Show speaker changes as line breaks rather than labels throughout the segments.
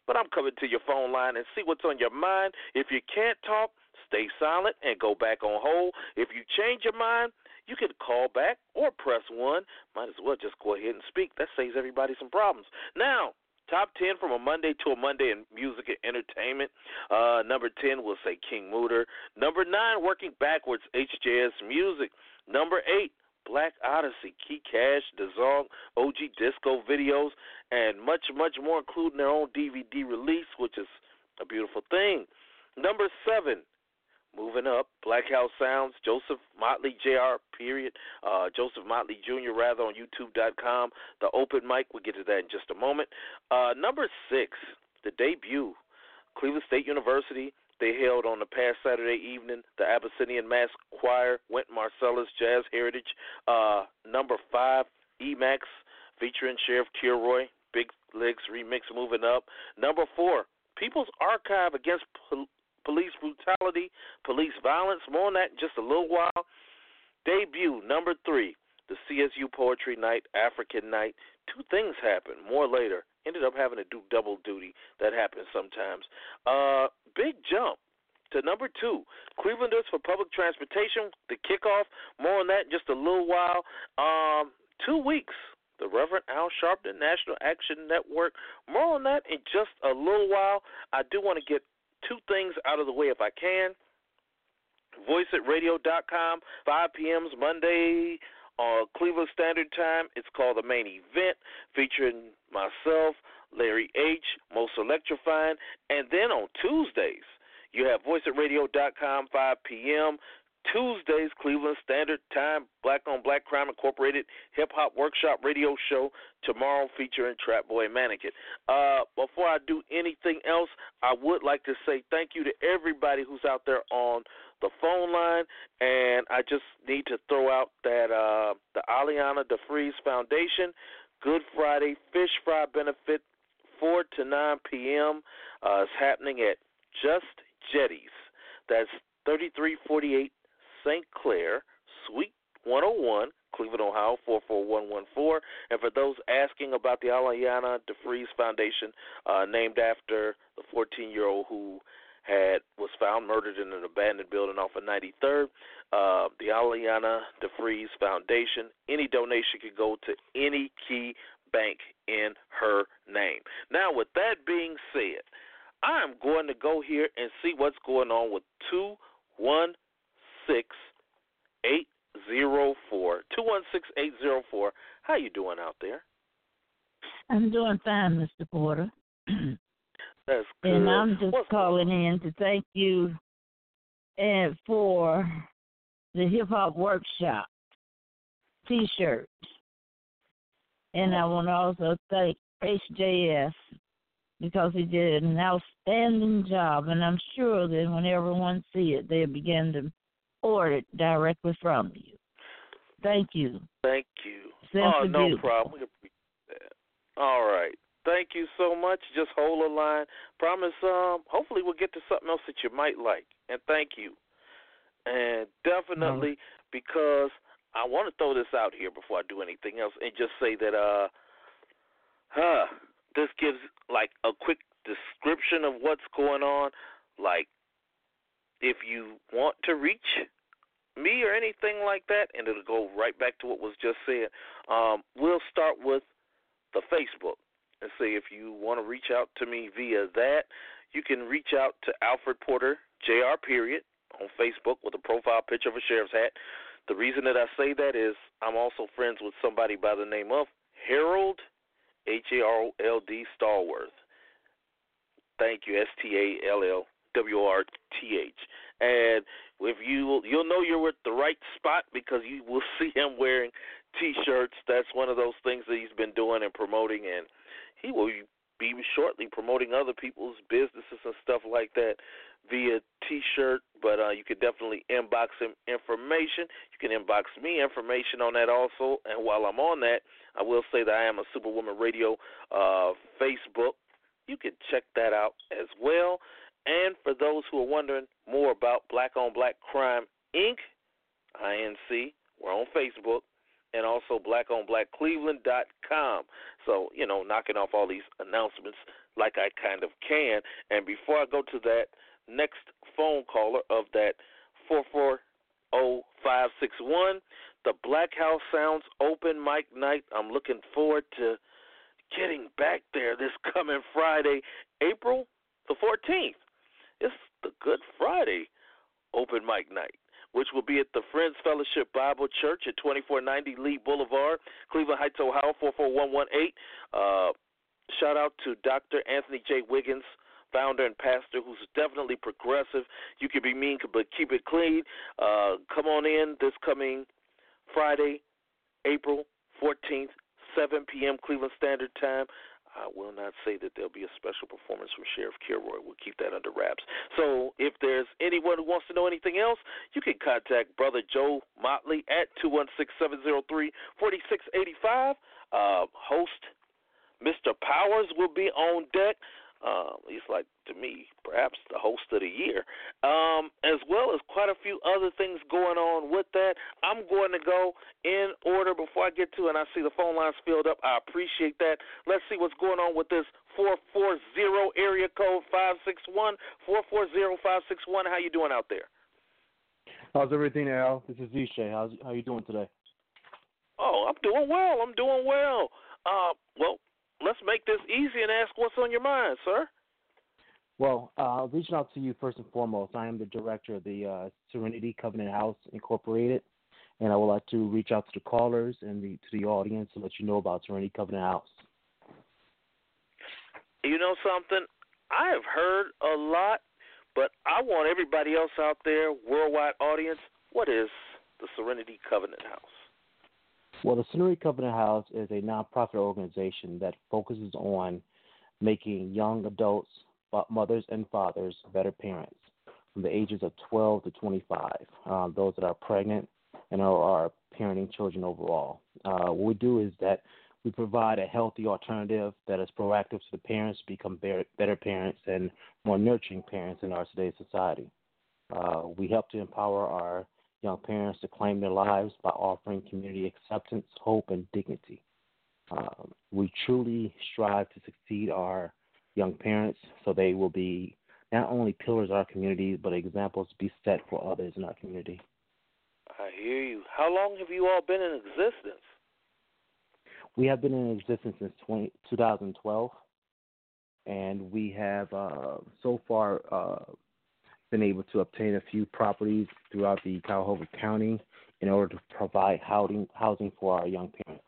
but I'm coming to your phone line and see what's on your mind. If you can't talk, stay silent and go back on hold. If you change your mind, you can call back or press 1. Might as well just go ahead and speak. That saves everybody some problems. Now, top 10 from a Monday to a Monday in music and entertainment. Number 10, we'll say King Mooter. Number 9, working backwards, HJS Music. Number 8, Black Odyssey, Key Cash, DeZong, OG Disco videos, and much, much more, including their own DVD release, which is a beautiful thing. Number 7, moving up, Black House Sounds, Joseph Motley Jr. Joseph Motley Jr. rather on YouTube.com. The open mic, we'll get to that in just a moment. Number 6, the debut, Cleveland State University. They held on the past Saturday evening the Abyssinian Mass Choir, Wynton Marsalis Jazz Heritage. Number 5, Emax featuring Sheriff Kilroy, Big Legs remix, moving up. Number 4, People's Archive Against Police Brutality, Police Violence. More on that in just a little while. Debut, number 3, the CSU Poetry Night, African Night. 2 things happened. More later. Ended up having to do double duty. That happens sometimes. Big jump to number 2, Clevelanders for Public Transportation, the kickoff. More on that in just a little while. 2 weeks, the Reverend Al Sharpton, National Action Network. More on that in just a little while. I do want to get 2 things out of the way if I can. VoiceItRadio.com, 5 p.m. Monday on Cleveland Standard Time. It's called The Main Event, featuring myself, Larry H., Most Electrifying. And then on Tuesdays, you have VoiceItRadio.com, 5 p.m. Tuesdays, Cleveland Standard Time, Black on Black Crime Incorporated Hip-Hop Workshop Radio Show, tomorrow featuring Trap Boy Mannequin. Before I do anything else, I would like to say thank you to everybody who's out there on the phone line, and I just need to throw out that the Aliana DeFries Foundation Good Friday Fish Fry Benefit, 4 to 9 p.m. Is happening at Just Jetties. That's 3348 St. Clair, Suite 101, Cleveland, Ohio, 44114. And for those asking about the Aliana DeFries Foundation, named after the 14-year-old who was found murdered in an abandoned building off of 93rd, the Aliana DeFries Foundation, any donation could go to any key bank in her name. Now, with that being said, I'm going to go here and see what's going on with 216-804. 216-804. How you doing out there?
I'm doing fine, Mr. Porter.
That's good.
And I'm just calling in to thank you for the Hip Hop Workshop T-shirt. And I want to also thank HJS because he did an outstanding job. And I'm sure that when everyone see it, they'll begin to order it directly from you. Thank you.
Thank you.
Simply
no
beautiful.
problem. We appreciate that. All right. Thank you so much. Just hold the line. Promise, hopefully we'll get to something else that you might like. And thank you. And definitely, because I want to throw this out here before I do anything else and just say that this gives like a quick description of what's going on. Like, if you want to reach me or anything like that, and it'll go right back to what was just said, we'll start with the Facebook. And say if you want to reach out to me via that, you can reach out to Alfred Porter, Jr. period, on Facebook with a profile picture of a sheriff's hat. The reason that I say that is I'm also friends with somebody by the name of Harold, Harold Stallworth. Thank you, Stallwrth. And if you'll know you're at the right spot because you will see him wearing T-shirts. That's one of those things that he's been doing and promoting, and he will be shortly promoting other people's businesses and stuff like that via T-shirt, but you can definitely inbox him information. You can inbox me information on that also, and while I'm on that, I will say that I am a Superwoman Radio Facebook. You can check that out as well. And for those who are wondering more about Black on Black Crime Inc., INC, we're on Facebook, and also blackonblackcleveland.com. So, knocking off all these announcements like I kind of can. And before I go to that next phone caller of that 440561, the Black House Sounds open mic night. I'm looking forward to getting back there this coming Friday, April the 14th. It's the Good Friday open mic night, which will be at the Friends Fellowship Bible Church at 2490 Lee Boulevard, Cleveland Heights, Ohio, 44118. Shout out to Dr. Anthony J. Wiggins, founder and pastor, who's definitely progressive. You can be mean, but keep it clean. Come on in this coming Friday, April 14th, 7 p.m. Cleveland Standard Time. I will not say that there'll be a special performance from Sheriff Kilroy. We'll keep that under wraps. So if there's anyone who wants to know anything else, you can contact Brother Joe Motley at 216-703-4685. Host Mr. Powers will be on deck. He's like, to me, perhaps the host of the year, as well as quite a few other things going on with that. I'm going to go in order before I get to, and I see the phone lines filled up. I appreciate that. Let's see what's going on with this 440 area code 561, 440-561. How you doing out there?
How's everything, Al? This is Zishay. How you doing today?
Oh, I'm doing well. Well, let's make this easy and ask what's on your mind, sir.
Well, reaching out to you first and foremost. I am the director of the Serenity Covenant House Incorporated, and I would like to reach out to the callers and to the audience to let you know about Serenity Covenant House.
You know something? I have heard a lot, but I want everybody else out there, worldwide audience, what is the Serenity Covenant House?
Well, the Serenity Covenant House is a nonprofit organization that focuses on making young adults, mothers and fathers, better parents from the ages of 12 to 25, those that are pregnant and are parenting children overall. What we do is that we provide a healthy alternative that is proactive to the parents to become better parents and more nurturing parents in our today's society. We help to empower our young parents to claim their lives by offering community acceptance, hope, and dignity. We truly strive to succeed our young parents so they will be not only pillars of our community, but examples to be set for others in our community.
I hear you. How long have you all been in existence?
We have been in existence since 2012, and we have so far been able to obtain a few properties throughout the Cuyahoga County in order to provide housing for our young parents.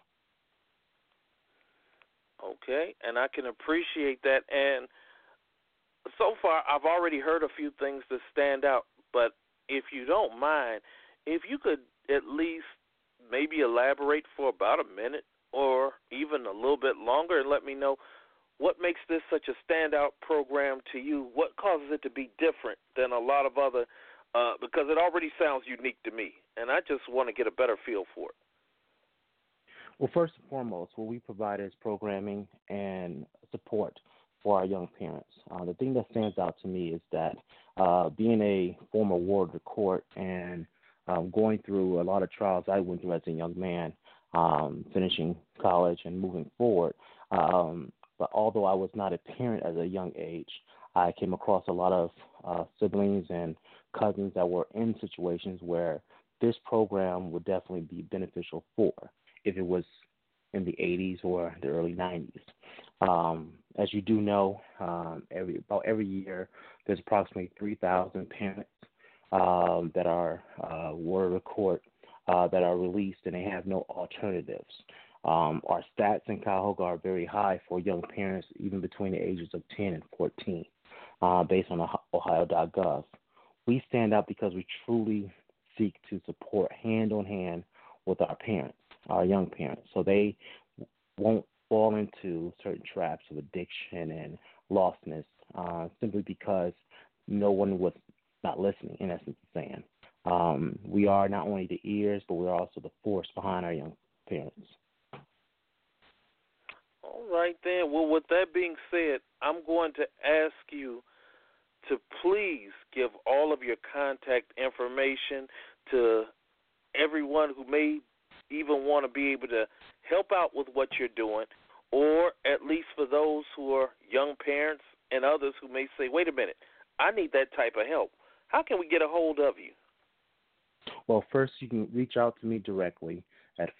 Okay, and I can appreciate that. And so far, I've already heard a few things that stand out, but if you don't mind, if you could at least maybe elaborate for about a minute or even a little bit longer and let me know what makes this such a standout program to you? What causes it to be different than a lot of other, because it already sounds unique to me, and I just want to get a better feel for it.
Well, first and foremost, what we provide is programming and support for our young parents. The thing that stands out to me is that being a former ward of the court and going through a lot of trials I went through as a young man, finishing college and moving forward, but although I was not a parent at a young age, I came across a lot of siblings and cousins that were in situations where this program would definitely be beneficial for if it was in the 80s or the early 90s. As you do know, every year there's approximately 3,000 parents that are ward of the court that are released and they have no alternatives. Our stats in Cuyahoga are very high for young parents, even between the ages of 10 and 14, based on Ohio.gov. We stand out because we truly seek to support hand-on-hand with our parents, our young parents, so they won't fall into certain traps of addiction and lostness simply because no one was not listening, in essence, saying. We are not only the ears, but we're also the force behind our young parents.
All right, then. Well, with that being said, I'm going to ask you to please give all of your contact information to everyone who may even want to be able to help out with what you're doing or at least for those who are young parents and others who may say, wait a minute, I need that type of help. How can we get a hold of you?
Well, first you can reach out to me directly at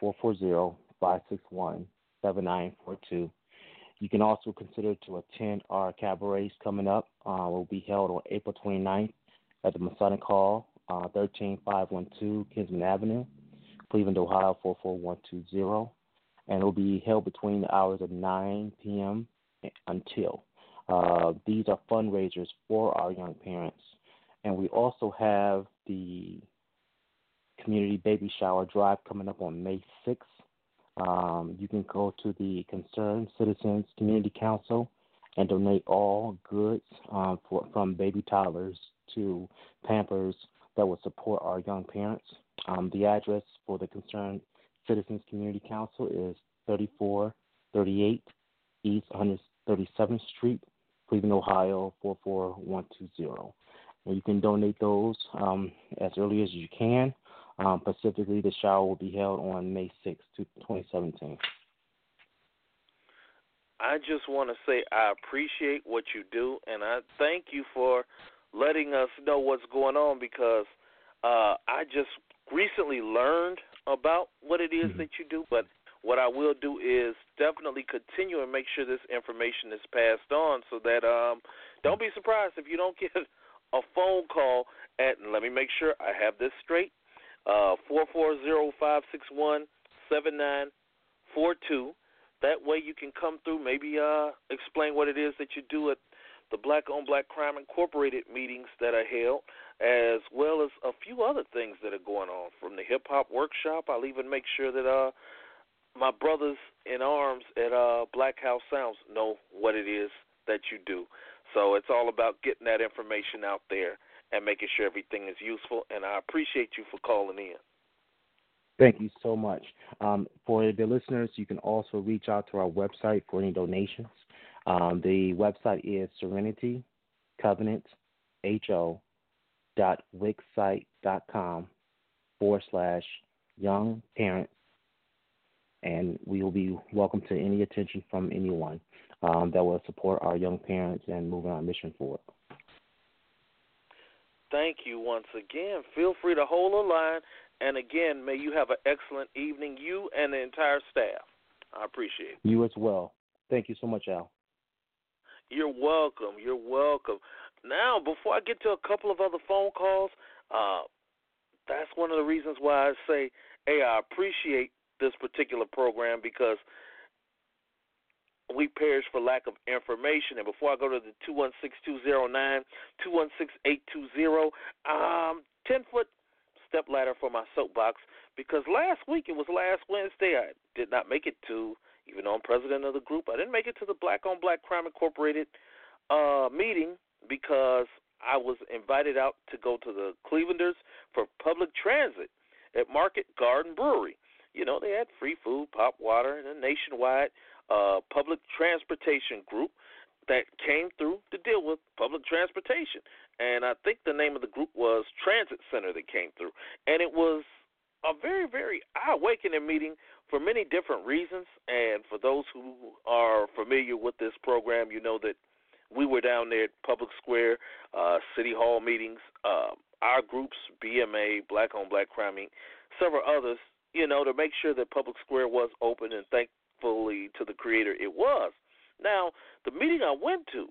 440-561-7942. You can also consider to attend our cabarets coming up. Will be held on April 29th at the Masonic Hall, 13512 Kinsman Avenue, Cleveland, Ohio 44120. And it will be held between the hours of 9 p.m. until. These are fundraisers for our young parents. And we also have the Community Baby Shower Drive coming up on May 6th. You can go to the Concerned Citizens Community Council and donate all goods from baby toddlers to Pampers that will support our young parents. The address for the Concerned Citizens Community Council is 3438 East 137th Street, Cleveland, Ohio 44120. And you can donate those as early as you can. Specifically, the shower will be held on May 6th, 2017.
I just want to say I appreciate what you do, and I thank you for letting us know what's going on, because I just recently learned about what it is that you do. But what I will do is definitely continue and make sure this information is passed on, so that don't be surprised if you don't get a phone call at, and let me make sure I have this straight, 440-561-7942. That way you can come through, maybe explain what it is that you do at the Black on Black Crime Incorporated meetings that are held, as well as a few other things that are going on. From the hip-hop workshop, I'll even make sure that my brothers in arms at Black House Sounds know what it is that you do. So it's all about getting that information out there and making sure everything is useful, and I appreciate you for calling in.
Thank you so much. For the listeners, you can also reach out to our website for any donations. The website is serenitycovenant.wixsite.com/young parents, and we will be welcome to any attention from anyone that will support our young parents and moving our mission forward.
Thank you once again. Feel free to hold the line. And again, may you have an excellent evening, you and the entire staff. I appreciate it.
You as well. Thank you so much, Al.
You're welcome. You're welcome. Now, before I get to a couple of other phone calls, that's one of the reasons why I say, hey, I appreciate this particular program, because we perish for lack of information. And before I go to the 216-209, 216-820, 10-foot step ladder for my soapbox, because last week, it was last Wednesday, I did not make it to, even though I'm president of the group, I didn't make it to the Black on Black Crime Incorporated meeting, because I was invited out to go to the Clevelanders for public transit at Market Garden Brewery. You know, they had free food, pop water, and a nationwide public transportation group that came through to deal with public transportation. And I think the name of the group was Transit Center that came through. And it was a very, very eye-awakening meeting for many different reasons. And for those who are familiar with this program, you know that we were down there at Public Square, City Hall meetings, our groups, BMA, Black on Black Crime Inc., several others, you know, to make sure that Public Square was open, and thankfully to the Creator it was. Now, the meeting I went to,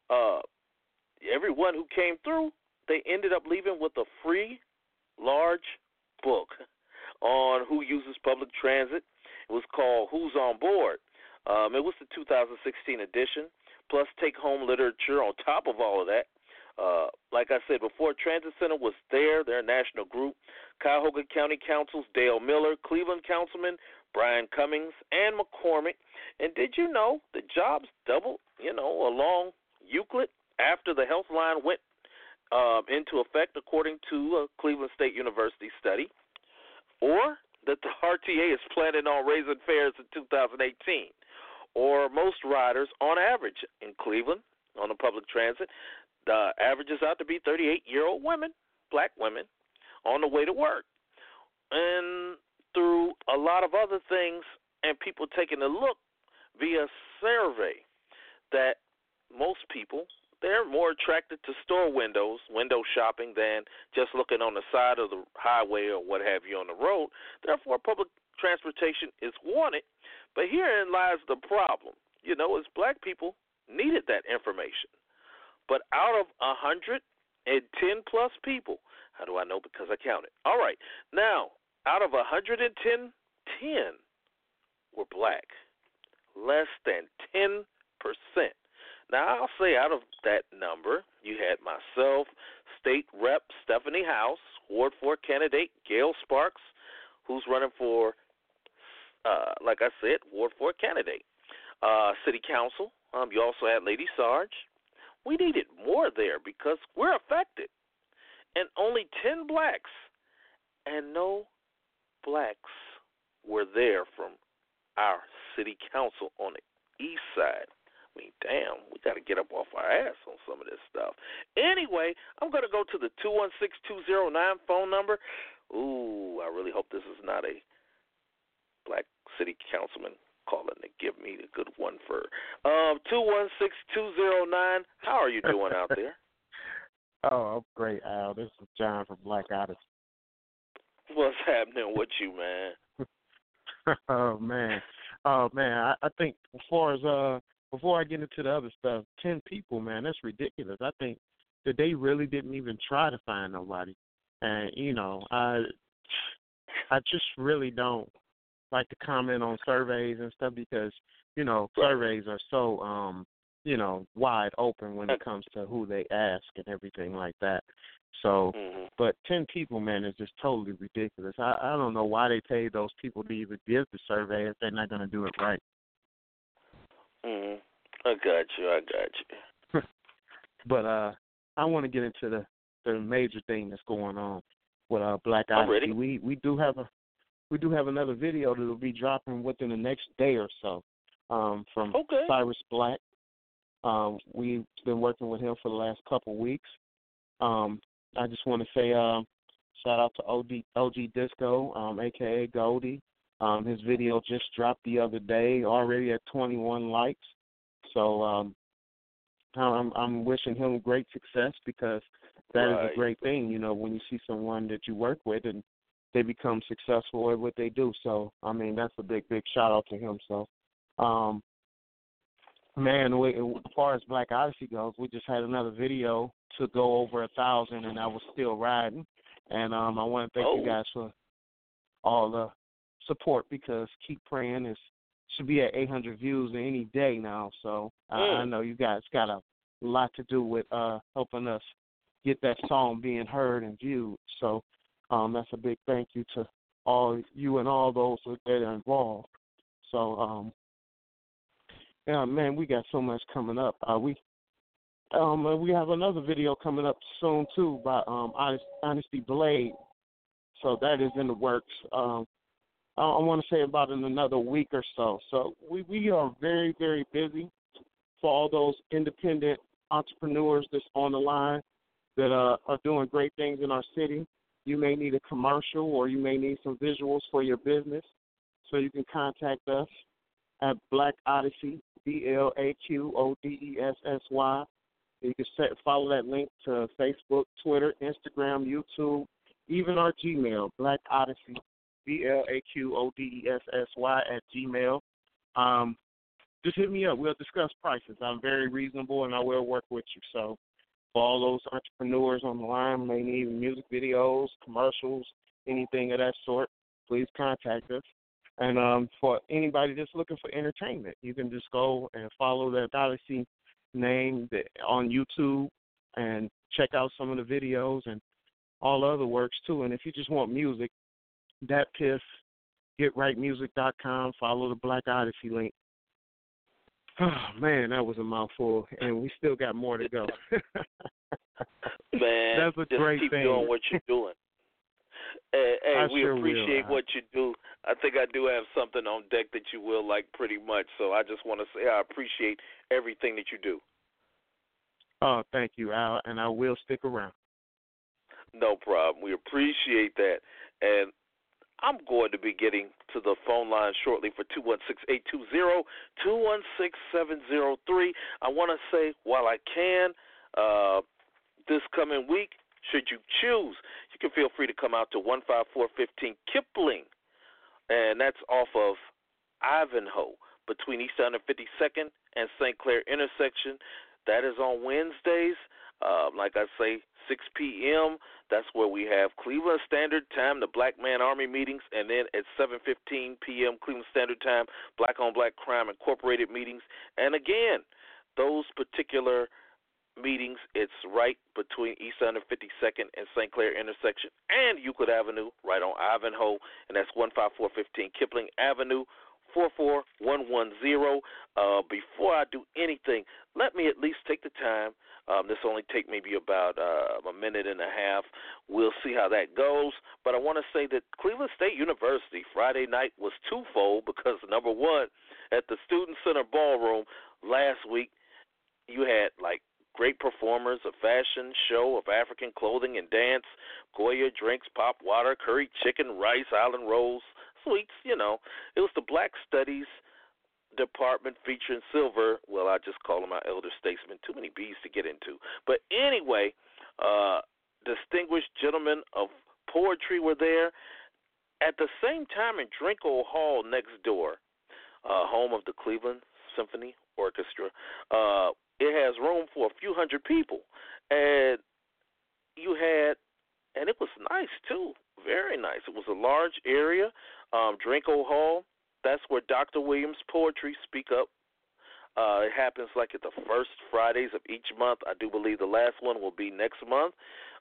everyone who came through, they ended up leaving with a free, large book on who uses public transit. It was called Who's on Board. It was the 2016 edition, plus take-home literature on top of all of that. Like I said before, Transit Center was there. They're a national group. Cuyahoga County Councils, Dale Miller, Cleveland Councilman Brian Cummings, and McCormick. And did you know the jobs doubled, you know, along Euclid after the health line went into effect, according to a Cleveland State University study? Or that the RTA is planning on raising fares in 2018. Or most riders, on average, in Cleveland, on the public transit, the average is out to be 38-year-old women, black women, on the way to work. And through a lot of other things and people taking a look via survey that most people, they're more attracted to store window shopping than just looking on the side of the highway or what have you on the road. Therefore, public transportation is wanted. But herein lies the problem. You know, as black people needed that information. But out of 110 plus people, how do I know? Because I counted. All right. Now, out of 110, 10 were black. Less than 10%. Now, I'll say out of that number, you had myself, State Rep Stephanie House, Ward 4 candidate Gail Sparks, who's running for, like I said, Ward 4 candidate. City Council, you also had Lady Sarge. We needed more there because we're affected. And only 10 blacks and no blacks were there from our city council on the east side. I mean, damn, we got to get up off our ass on some of this stuff. Anyway, I'm going to go to the 216-209 phone number. Ooh, I really hope this is not a black city councilman calling to give me a good one for 216-209. How are you doing out there?
Oh, I'm great, Al. This is John from Black Odyssey.
What's happening with you, man?
Oh man. I think before I get into the other stuff, 10 people, man, that's ridiculous. I think that they really didn't even try to find nobody, and you know, I just really don't like to comment on surveys and stuff because you know surveys are so you know wide open when it comes to who they ask and everything like that. So, but 10 people, man, is just totally ridiculous. I don't know why they paid those people to even give the survey if they're not going to do it right.
I got you.
But I want to get into the major thing that's going on with Black Odyssey. We do have another video that will be dropping within the next day or so from Cyrus Black. We've been working with him for the last couple weeks. I just want to say shout out to OG Disco, a.k.a. Goldie. His video just dropped the other day, already at 21 likes. So I'm wishing him great success because that is a great thing, you know, when you see someone that you work with and they become successful at what they do. So, I mean, that's a big, big shout-out to him. So, man, as far as Black Odyssey goes, we just had another video to go over 1,000, and I was still riding. And I want to thank you guys for all the support because Keep Praying should be at 800 views any day now. So I know you guys got a lot to do with helping us get that song being heard and viewed. So that's a big thank you to all you and all those that are involved. So, yeah, man, we got so much coming up. We have another video coming up soon, too, by Honesty Blade. So that is in the works. I want to say about in another week or so. So we are very, very busy for all those independent entrepreneurs that's on the line that are doing great things in our city. You may need a commercial or you may need some visuals for your business. So you can contact us at Black Odyssey, BLAQODESSY. You can follow that link to Facebook, Twitter, Instagram, YouTube, even our Gmail, Black Odyssey, BLAQODESSY @gmail. Just hit me up. We'll discuss prices. I'm very reasonable, and I will work with you. So for all those entrepreneurs on the line may need music videos, commercials, anything of that sort, please contact us. And for anybody that's looking for entertainment, you can just go and follow the Odyssey name on YouTube and check out some of the videos and all other works too. And if you just want music, GetRightMusic.com, follow the Black Odyssey link. Oh, man, that was a mouthful, and we still got more to go.
Man,
that's a great
keep
thing.
Doing what you're doing. Hey, we
sure
appreciate
will.
what you do. I think I do have something on deck that you will like pretty much, so I just want to say I appreciate everything that you do.
Oh, thank you, Al, and I will stick around.
No problem. We appreciate that. And I'm going to be getting to the phone line shortly for 216-820-216703. I want to say, while I can, this coming week, should you choose, you can feel free to come out to 15415 Kipling, and that's off of Ivanhoe between East 152nd and St. Clair intersection. That is on Wednesdays. Like I say, 6 p.m. That's where we have Cleveland Standard Time, the Black Man Army meetings, and then at 7:15 p.m. Cleveland Standard Time, Black on Black Crime Incorporated meetings. And again, those particular meetings, it's right between East 152nd and St. Clair intersection and Euclid Avenue, right on Ivanhoe, and that's 15415 Kipling Avenue, 44110. Before I do anything, let me at least take the time. This only take maybe about a minute and a half. We'll see how that goes. But I want to say that Cleveland State University Friday night was twofold because, number one, at the Student Center Ballroom last week, you had like great performers, a fashion show of African clothing and dance, Goya drinks, pop water, curry chicken, rice, island rolls, sweets, you know. It was the Black Studies department featuring Silver. Well, I just call him our elder statesman. Too many B's to get into. But anyway, distinguished gentlemen of poetry were there. At the same time in Drinko Hall next door, home of the Cleveland Symphony Orchestra, it has room for a few hundred people. And you had, and it was nice too, very nice. It was a large area, Drinko Hall. That's where Dr. Williams' poetry speak up. It happens like at the first Fridays of each month. I do believe the last one will be next month.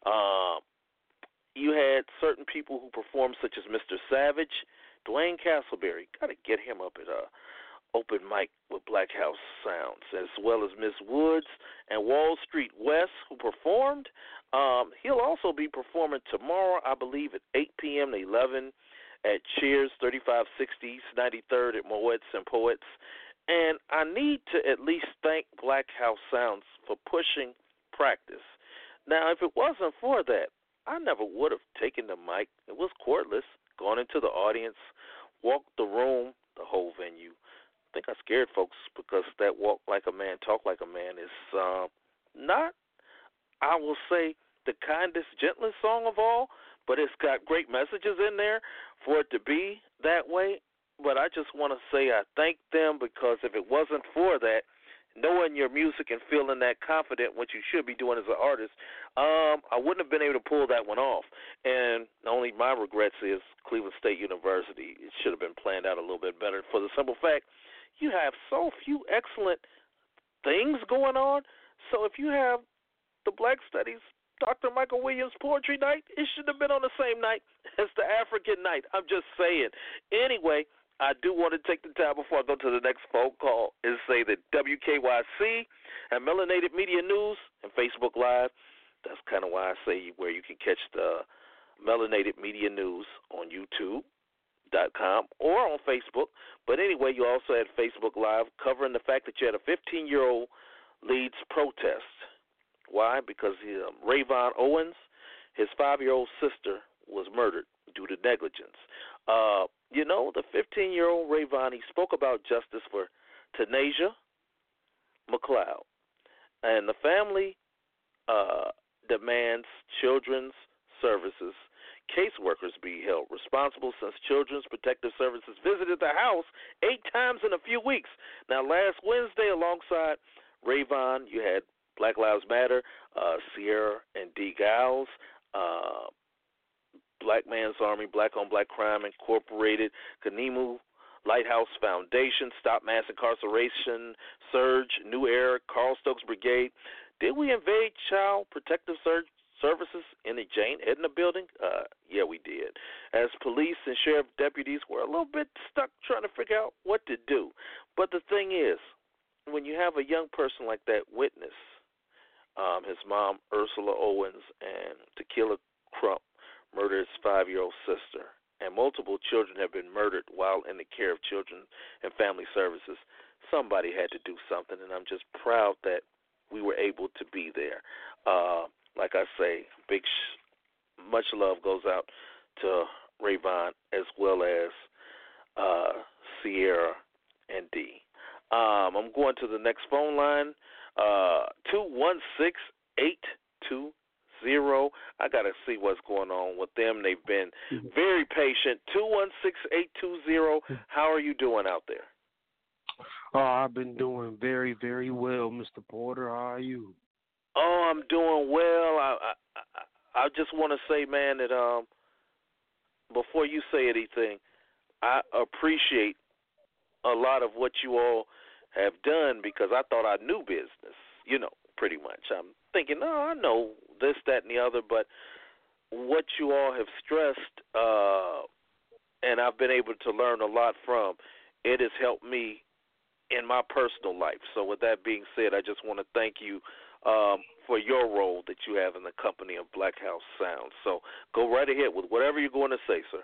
You had certain people who performed, such as Mr. Savage, Dwayne Castleberry. Got to get him up at open mic with Black House Sounds, as well as Miss Woods and Wall Street West, who performed. He'll also be performing tomorrow, I believe, at 8 p.m. to 11 at Cheers, 3560 East 93rd at Moets and Poets. And I need to at least thank Black House Sounds for pushing practice. Now, if it wasn't for that, I never would have taken the mic. It was cordless, gone into the audience, walked the room, the whole venue. I think I scared folks because that walk like a man, talk like a man is not, I will say, the kindest, gentlest song of all, but it's got great messages in there for it to be that way. But I just want to say I thank them, because if it wasn't for that, knowing your music and feeling that confident, what you should be doing as an artist, I wouldn't have been able to pull that one off. And only my regrets is Cleveland State University. It should have been planned out a little bit better, for the simple fact you have so few excellent things going on. So if you have the Black Studies, Dr. Michael Williams Poetry Night, it should have been on the same night as the African Night. I'm just saying. Anyway, I do want to take the time before I go to the next phone call and say that WKYC and Melanated Media News and Facebook Live, that's kind of why I say where you can catch the Melanated Media News on YouTube.com or on Facebook. But anyway, you also had Facebook Live covering the fact that you had a 15-year-old leads protest. Why? Because Rayvon Owens, his 5-year-old sister, was murdered due to negligence. You know, the 15-year-old Rayvon, he spoke about justice for Tanasia McLeod. And the family demands children's services caseworkers be held responsible, since Children's Protective Services visited the house 8 times in a few weeks. Now, last Wednesday, alongside Rayvon, you had Black Lives Matter, Sierra and D. Giles, Black Man's Army, Black on Black Crime Incorporated, Kanimu Lighthouse Foundation, Stop Mass Incarceration, Surge, New Era, Carl Stokes Brigade. Did we invade Child Protective Services in the Jane Edna building? Yeah, we did. As police and sheriff deputies were a little bit stuck trying to figure out what to do. But the thing is, when you have a young person like that witness, his mom, Ursula Owens, and Tequila Crump murdered his 5-year-old sister, and multiple children have been murdered while in the care of Children and Family Services, somebody had to do something, and I'm just proud that we were able to be there. Like I say, much love goes out to Rayvon, as well as Sierra and D. I'm going to the next phone line, 216-820. I got to see what's going on with them. They've been very patient. 216-820. How are you doing out there?
I've been doing very, very well, Mr. Porter. How are you?
Oh, I'm doing well. I just want to say, man, that before you say anything, I appreciate a lot of what you all have done because I thought I knew business, pretty much. I'm thinking, I know this, that, and the other, but what you all have stressed, and I've been able to learn a lot from, it has helped me in my personal life. So with that being said, I just want to thank you for your role that you have in the company of Black House Sound. So go right ahead with whatever you're going to say, sir.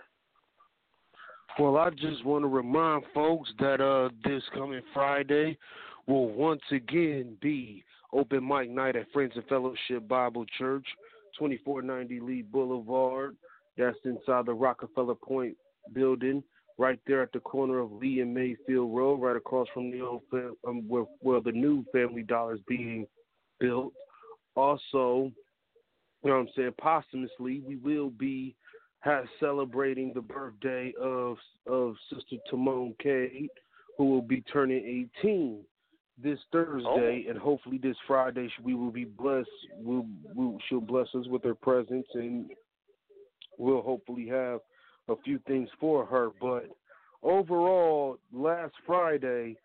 Well, I just want to remind folks that this coming Friday will once again be open mic night at Friends and Fellowship Bible Church, 2490 Lee Boulevard. That's inside the Rockefeller Point building, right there at the corner of Lee and Mayfield Road, right across from the old where the new Family Dollar is being built. Also, posthumously, we will be celebrating the birthday of Sister Timon Cade, who will be turning 18 this Thursday, and hopefully this Friday we will be blessed. She'll bless us with her presence, and we'll hopefully have a few things for her. But overall, last Friday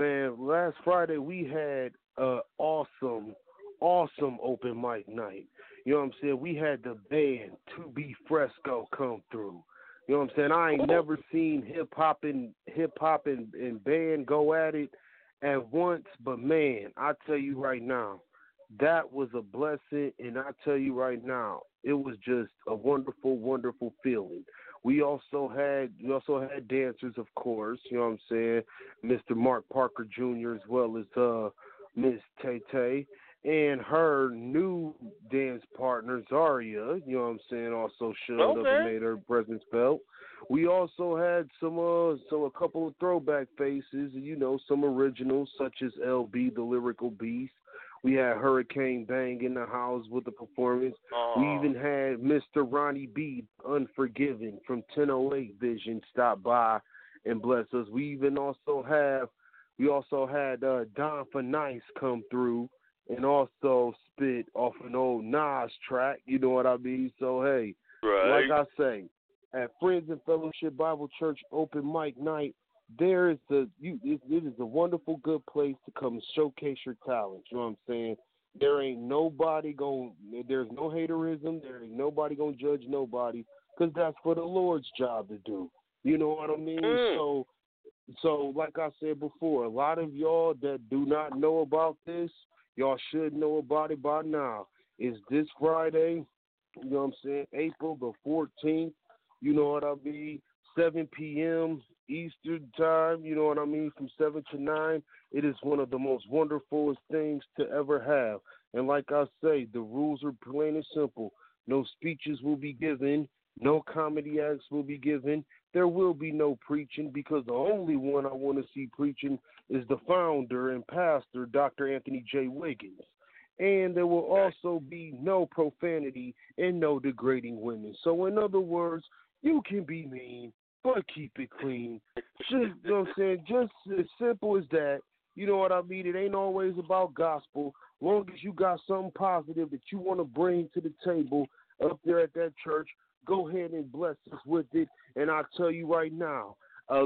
we had an awesome open mic night. You know what I'm saying? We had the band 2B Fresco come through. You know what I'm saying? I ain't never seen hip hop and band go at it at once, but man, I tell you right now, that was a blessing, and I tell you right now, it was just a wonderful, wonderful feeling. We also had dancers, of course. You know what I'm saying? Mr. Mark Parker Jr. as well as Miss Tay Tay. And her new dance partner, Zaria, you know what I'm saying, also showed up and made her presence felt. We also had a couple of throwback faces, some originals such as LB, the Lyrical Beast. We had Hurricane Bang in the house with the performance. We even had Mr. Ronnie B, Unforgiven from 1008 Vision stop by and bless us. We also had Don for Nice come through and also spit off an old Nas track, you know what I mean? So, hey,
right.
Like I say, at Friends and Fellowship Bible Church open mic night, it is a wonderful, good place to come showcase your talent, you know what I'm saying? There's no haterism, there ain't nobody going to judge nobody, because that's for the Lord's job to do, you know what I mean? So, like I said before, a lot of y'all that do not know about this, y'all should know about it by now. It's this Friday, you know what I'm saying, April the 14th, you know what I mean, 7 p.m. Eastern time, you know what I mean, from 7 to 9. It is one of the most wonderful things to ever have. And like I say, the rules are plain and simple. No speeches will be given. No comedy acts will be given. There will be no preaching, because the only one I want to see preaching is the founder and pastor, Dr. Anthony J. Wiggins. And there will also be no profanity and no degrading women. So in other words, you can be mean, but keep it clean. Just, you know what I'm saying? Just as simple as that. You know what I mean? It ain't always about gospel. Long as you got something positive that you want to bring to the table up there at that church, go ahead and bless us with it. And I'll tell you right now, for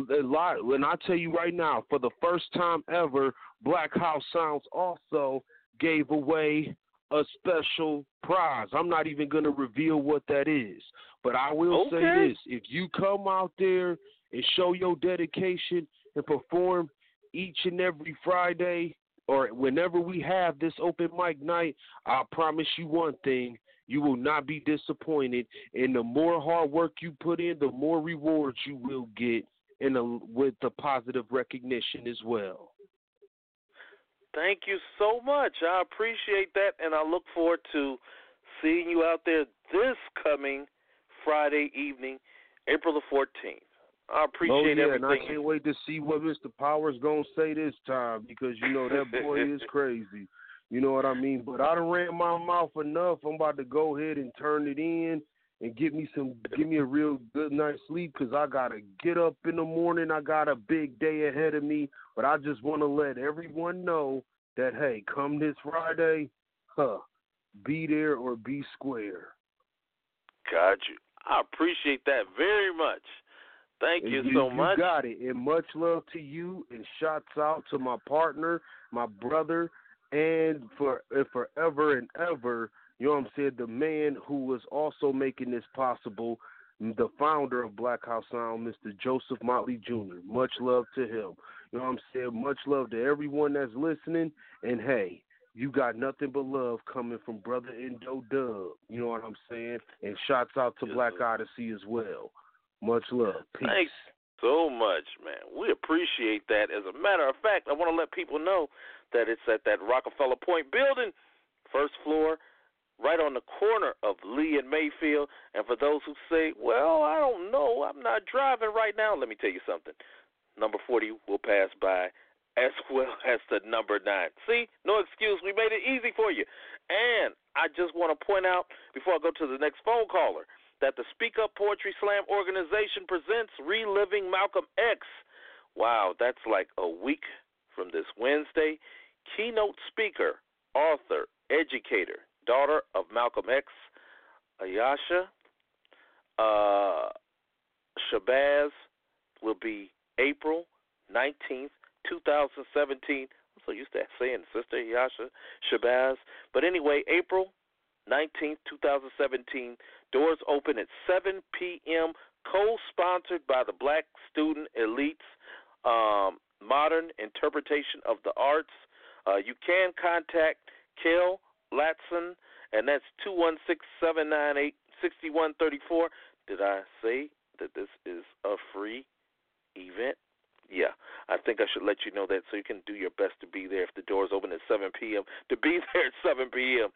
the first time ever, Black House Sounds also gave away a special prize. I'm not even going to reveal what that is, but I will say this. If you come out there and show your dedication and perform each and every Friday or whenever we have this open mic night, I promise you one thing. You will not be disappointed, and the more hard work you put in, the more rewards you will get, with the positive recognition as well.
Thank you so much. I appreciate that, and I look forward to seeing you out there this coming Friday evening, April April the 14th. I appreciate everything.
And I can't wait to see what Mr. Powers gonna say this time because you know that boy is crazy. You know what I mean? But I done ran my mouth enough. I'm about to go ahead and turn it in and give me a real good night's sleep because I gotta get up in the morning. I got a big day ahead of me. But I just want to let everyone know that hey, come this Friday, be there or be square.
Got you. I appreciate that very much. Thank you so much.
You got it. And much love to you. And shouts out to my partner, my brother, and forever and ever, you know what I'm saying, the man who was also making this possible, the founder of Black House Sound, Mr. Joseph Motley Jr. Much love to him. You know what I'm saying? Much love to everyone that's listening. And, hey, you got nothing but love coming from Brother Indo Dub. You know what I'm saying? And shouts out to Black Odyssey as well. Much love. Peace.
Thanks so much, man. We appreciate that. As a matter of fact, I want to let people know that it's at that Rockefeller Point building, first floor, right on the corner of Lee and Mayfield. And for those who say, well, I don't know, I'm not driving right now, let me tell you something. Number 40 will pass by as well as the number 9. See, no excuse. We made it easy for you. And I just want to point out, before I go to the next phone caller, that the Speak Up Poetry Slam organization presents Reliving Malcolm X. Wow, that's like a week from this Wednesday. Keynote speaker, author, educator, daughter of Malcolm X, Ayesha Shabazz, will be April 19th, 2017. I'm so used to saying Sister Ayesha Shabazz. But anyway, April 19th, 2017. Doors open at 7 p.m., co-sponsored by the Black Student Elites, Modern Interpretation of the Arts. You can contact Kel Latson, and that's 216-798-6134. Did I say that this is a free event? Yeah, I think I should let you know that so you can do your best to be there if the doors open at 7 p.m. To be there at 7 p.m.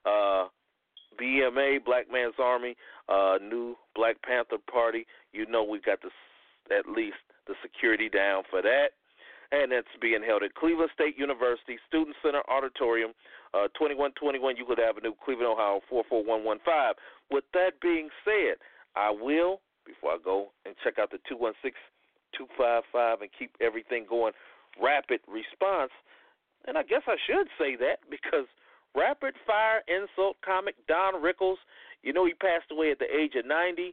BMA, Black Man's Army, new Black Panther Party. You know we got at least the security down for that. And that's being held at Cleveland State University, Student Center Auditorium, 2121 Euclid Avenue, Cleveland, Ohio, 44115. With that being said, I will, before I go and check out the 216-255 and keep everything going, rapid response. And I guess I should say that because rapid fire insult comic Don Rickles, you know he passed away at the age of 90.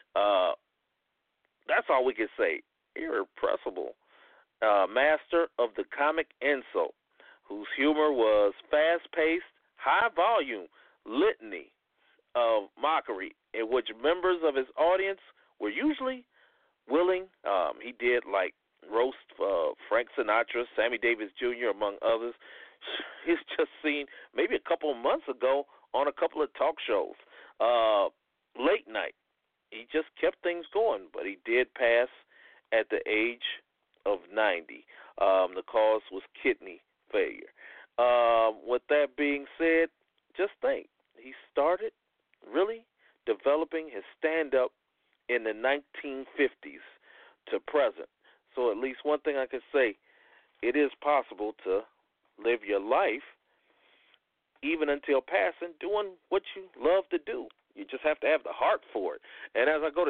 That's all we can say. Irrepressible. Master of the comic insult, whose humor was fast-paced, high-volume litany of mockery in which members of his audience were usually willing. He did like roast Frank Sinatra, Sammy Davis Jr., among others. He's just seen maybe a couple of months ago on a couple of talk shows. Late night. He just kept things going, but he did pass at the age of 90. The cause was kidney failure. With that being said, just think, he started really developing his stand-up in the 1950s to present. So at least one thing I can say, it is possible to live your life even until passing doing what you love to do. You just have to have the heart for it. And as I go to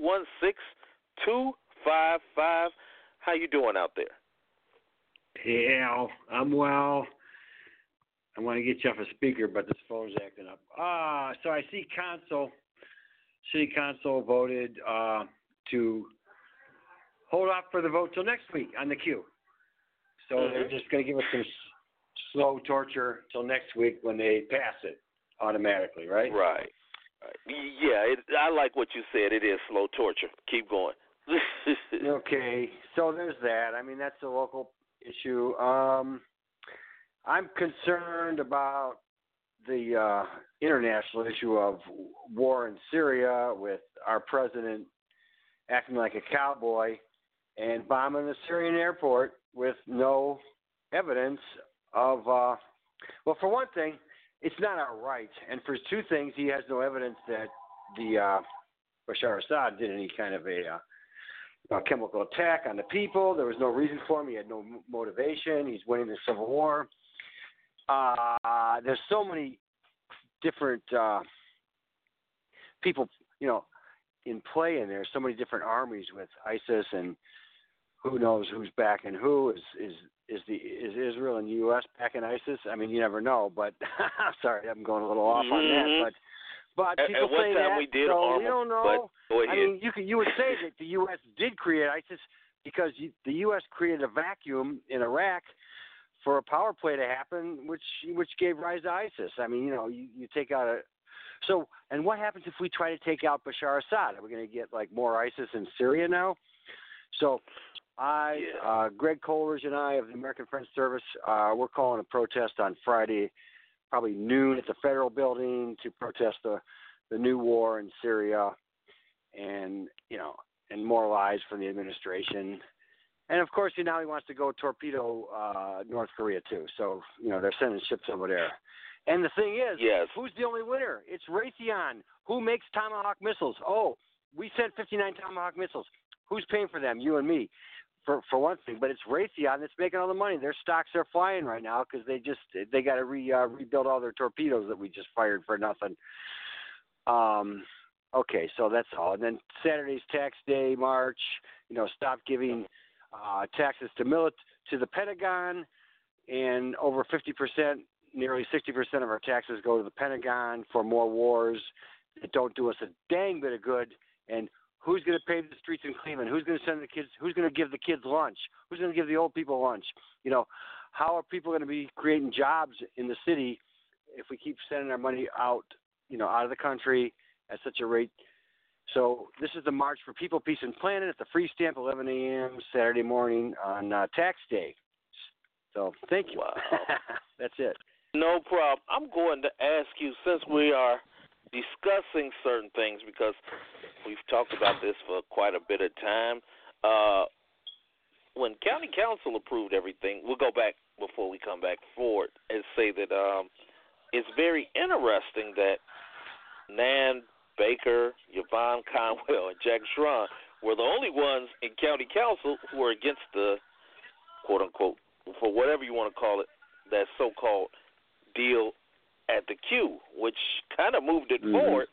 216-255, how you doing out there?
Yeah, I'm well. I want to get you off a speaker, but this phone's acting up. So I see City Council voted to hold off for the vote till next week on the queue. So they're just going to give us some slow torture till next week when they pass it automatically, right?
Right. Yeah, I like what you said. It is slow torture. Keep going.
Okay, so there's that. I mean, that's a local issue. I'm concerned about the international issue of war in Syria with our president acting like a cowboy and bombing the Syrian airport with no evidence of, well, for one thing, it's not our right. And for two things, he has no evidence that the Bashar Assad did any kind of a chemical attack on the people. There was no reason for him. He had no motivation. He's winning the civil war. There's so many different people, in play in there. So many different armies with ISIS, and who knows who's backing who. Is Israel and the U.S. backing ISIS? I mean, you never know. But sorry, I'm going a little off on that. But people say that. We did so we don't know. I mean, you would say that the U.S. did create ISIS because the U.S. created a vacuum in Iraq for a power play to happen, which gave rise to ISIS. I mean, you take out and what happens if we try to take out Bashar Assad? Are we going to get like more ISIS in Syria now? So Greg Coleridge and I of the American Friends Service, we're calling a protest on Friday, probably noon at the Federal Building to protest the new war in Syria, and more lies from the administration. And of course, now he wants to go torpedo North Korea too. So they're sending ships over there. And the thing is, who's the only winner? It's Raytheon. Who makes Tomahawk missiles? Oh, we sent 59 Tomahawk missiles. Who's paying for them? You and me, for one thing. But it's Raytheon that's making all the money. Their stocks are flying right now because they got to rebuild all their torpedoes that we just fired for nothing. Okay, so that's all. And then Saturday's tax day march. Stop giving taxes to the Pentagon, and over 50%. Nearly 60% of our taxes go to the Pentagon for more wars that don't do us a dang bit of good. And who's going to pave the streets in Cleveland? Who's going to send the kids? Who's going to give the kids lunch? Who's going to give the old people lunch? How are people going to be creating jobs in the city if we keep sending our money out, out of the country at such a rate? So this is the March for People, Peace, and Planet at the Free Stamp, 11 a.m. Saturday morning on tax day. So thank you.
Wow.
That's it.
No problem. I'm going to ask you, since we are discussing certain things, because we've talked about this for quite a bit of time, when County Council approved everything, we'll go back before we come back forward and say that it's very interesting that Nan Baker, Yvonne Conwell, and Jack Schron were the only ones in County Council who were against the, quote-unquote, for whatever you want to call it, that so-called deal at the Q, which kind of moved it forward.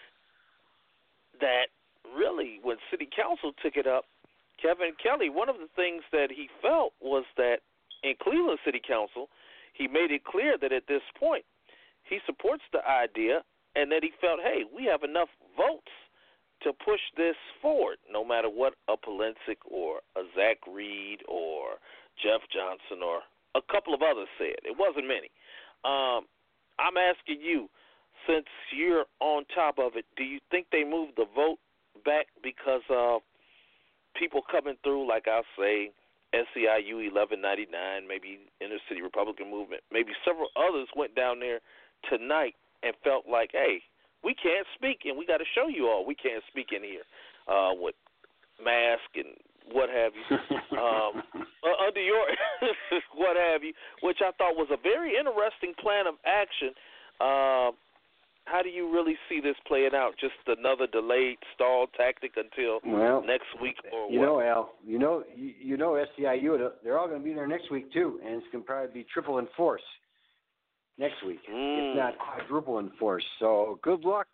That really, when City Council took it up, Kevin Kelly, one of the things that he felt was that in Cleveland City Council, he made it clear that at this point he supports the idea and that he felt, hey, we have enough votes to push this forward, no matter what a Polensek or a Zach Reed or Jeff Johnson or a couple of others said. It wasn't many. I'm asking you, since you're on top of it, do you think they moved the vote back because of people coming through, like I'll say, SEIU 1199, maybe Inner City Republican Movement, maybe several others went down there tonight and felt like, hey, we can't speak, and we got to show you all we can't speak in here with mask and what have you, under your what have you, which I thought was a very interesting plan of action. How do you really see this playing out? Just another delayed stall tactic until next week, or what?
Al, SEIU, they're all going to be there next week too, and it's going to probably be triple in force next week, if not quadruple in force. So good luck,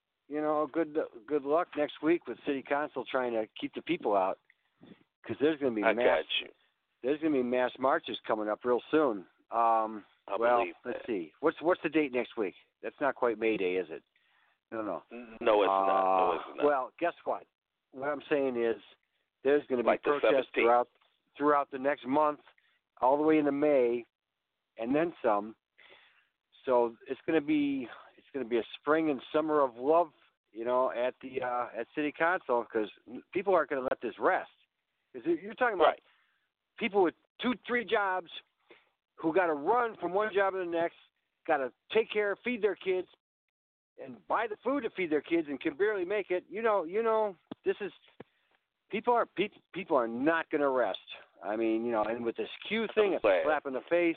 good luck next week with City Council trying to keep the people out. Because there's going to be mass marches coming up real soon. Let's see. What's the date next week? That's not quite May Day, is it? No,
it's not. No, it's not.
Well, guess what? What I'm saying is there's going to be protests throughout the next month, all the way into May, and then some. So it's going to be a spring and summer of love, at City Council, because people aren't going to let this rest. You're talking about people with 2-3 jobs who got to run from one job to the next, got to feed their kids, and buy the food to feed their kids, and can barely make it. This is people are not going to rest. I mean, and with this Q thing, it's a slap in the face.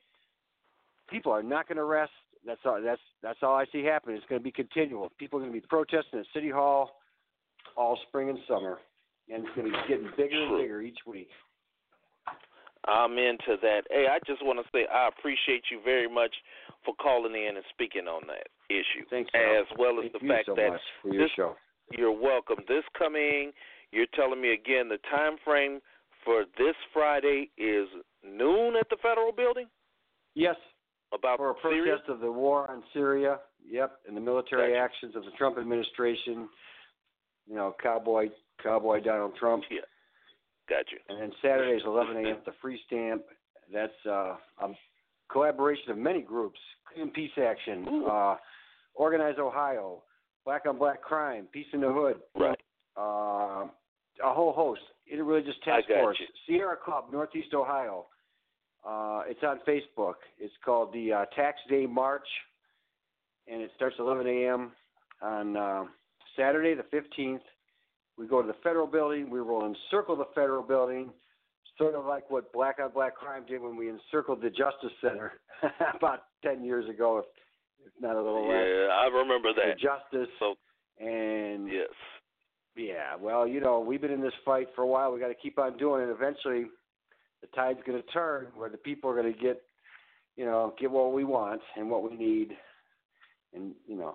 People are not going to rest. That's all I see happening. It's going to be continual. People are going to be protesting at City Hall all spring and summer, and it's going to be getting bigger and bigger each week.
I'm into that. Hey, I just want to say I appreciate you very much for calling in and speaking on that issue.
Thanks,
as well as
Thank
the
you
fact
so
that
much for your show.
You're welcome. This coming, you're telling me again, the time frame for this Friday is noon at the Federal Building?
Yes.
About
for a protest
Syria?
of the war on Syria. Yep, and the military actions of the Trump administration. You know, cowboy Donald Trump.
Yeah. Got you.
And then Saturday is 11 a.m. at the Free Stamp. That's a collaboration of many groups: Clean Peace Action, Organize Ohio, Black on Black Crime, Peace in the Hood.
Right.
A whole host. Interreligious Task Force, Sierra Club, Northeast Ohio. It's on Facebook. It's called the Tax Day March, and it starts at 11 a.m. on Saturday the 15th. We go to the Federal Building. We will encircle the Federal Building, sort of like what Black on Black Crime did when we encircled the Justice Center about 10 years ago, if not a little less.
Yeah, I remember that.
For justice. And
yes.
Yeah, well, you know, we've been in this fight for a while. We got to keep on doing it. Eventually, the tide's going to turn where the people are going to get what we want and what we need, and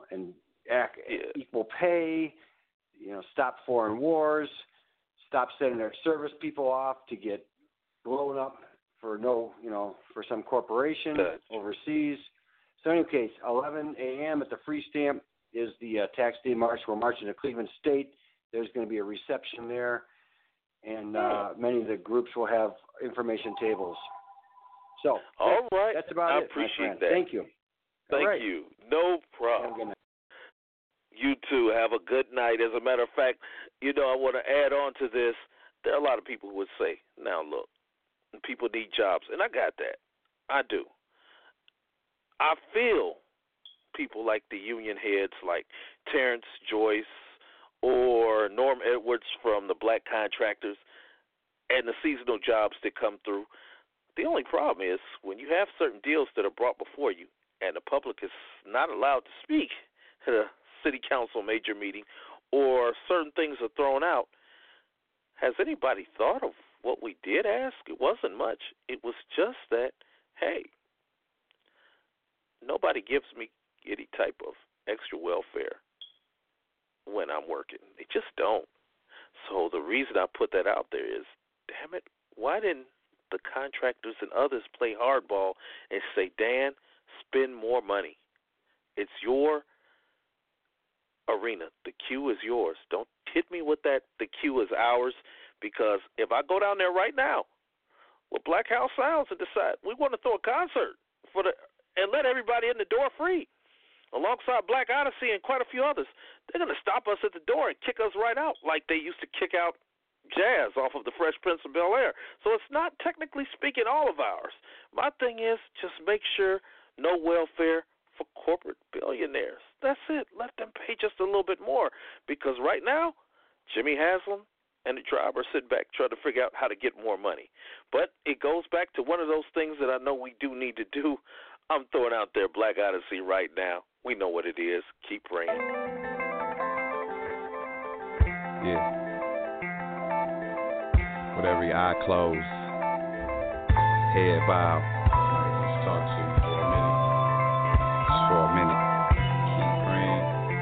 equal pay. Stop foreign wars, stop sending our service people off to get blown up for for some corporation overseas. So in any case, 11 a.m. at the Free Stamp is the Tax Day March. We're marching to Cleveland State. There's going to be a reception there, and many of the groups will have information tables. So,
all right,
that's about it.
I appreciate
my friend.
that.
Thank you.
Thank you. No problem. You too. Have a good night. As a matter of fact, I want to add on to this. There are a lot of people who would say, now look, people need jobs. And I got that. I do. I feel people like the union heads like Terrence Joyce or Norm Edwards from the black contractors and the seasonal jobs that come through. The only problem is when you have certain deals that are brought before you and the public is not allowed to speak at a city council major meeting, or certain things are thrown out. Has anybody thought of what we did ask? It wasn't much. It was just that, hey, nobody gives me any type of extra welfare when I'm working. They just don't. So the reason I put that out there is, damn it, why didn't the contractors and others play hardball and say, Dan, spend more money. It's your arena. The queue is yours. Don't hit me with that the queue is ours, because if I go down there right now with Black House Sounds and decide we want to throw a concert and let everybody in the door free, alongside Black Odyssey and quite a few others, they're going to stop us at the door and kick us right out like they used to kick out Jazz off of the Fresh Prince of Bel-Air. So it's not technically speaking all of ours. My thing is just make sure no welfare for corporate billionaires. That's it. Let them pay just a little bit more, because right now Jimmy Haslam and the tribe are sitting back trying to figure out how to get more money. But it goes back to one of those things that I know we do need to do. I'm throwing out there Black Odyssey right now. We know what it is. Keep praying.
Yeah. With every eye closed, head bowed, let's talk to you for a minute. Just for a minute. Keep praying.